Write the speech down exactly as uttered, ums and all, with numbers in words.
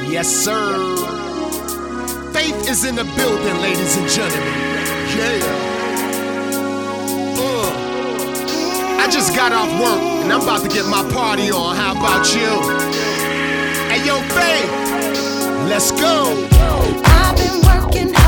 Yes, sir. Faith is in the building, ladies and gentlemen. Yeah. Uh. I just got off work and I'm about to get my party on. How about you? Hey, yo, Faith, let's go. I've been working